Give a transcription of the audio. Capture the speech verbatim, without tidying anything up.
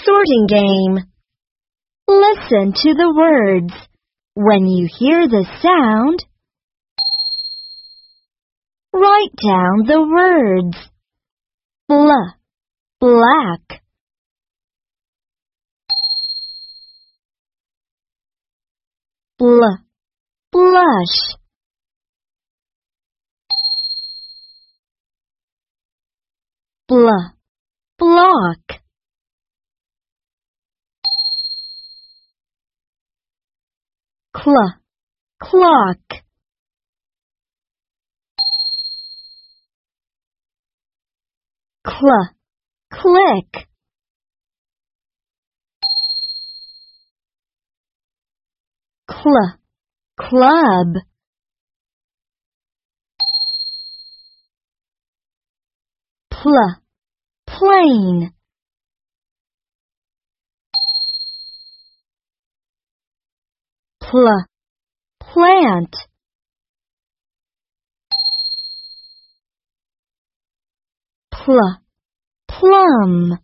sorting game. Listen to the words. When you hear the sound, write down the words. Bl, black. Bl, blush. Bl, block. Cl, clock. Cl, click. Cl, club. Pl, plane. Pl, plant. Pl, plum.